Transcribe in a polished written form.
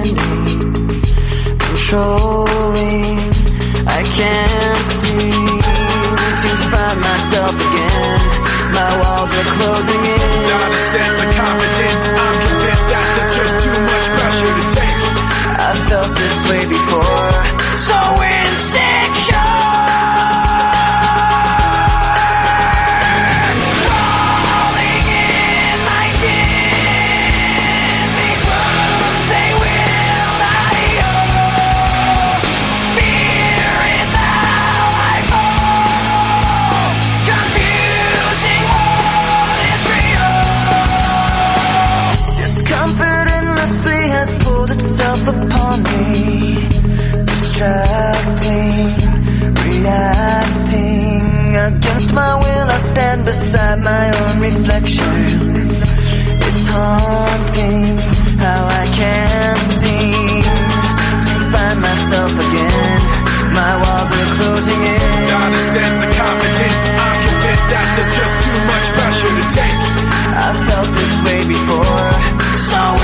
spinning, controlling. I can't seem to find myself again. My walls are closing in. Not a sense of confidence, I'm convinced that there's just too much pressure to take. I've felt this way before, so insecure. Crawling in my skin, these wounds, they will not heal. Fear is how I fall, confusing what is real. Discomfort endlessly has pulled itself upon me, distracting, reacting. Against my will I stand beside my own reflection. It's haunting how I can't seem to find myself again. My walls are closing in. Not a sense of confidence, I'm convinced that there's just too much pressure to take. I've felt this way before, so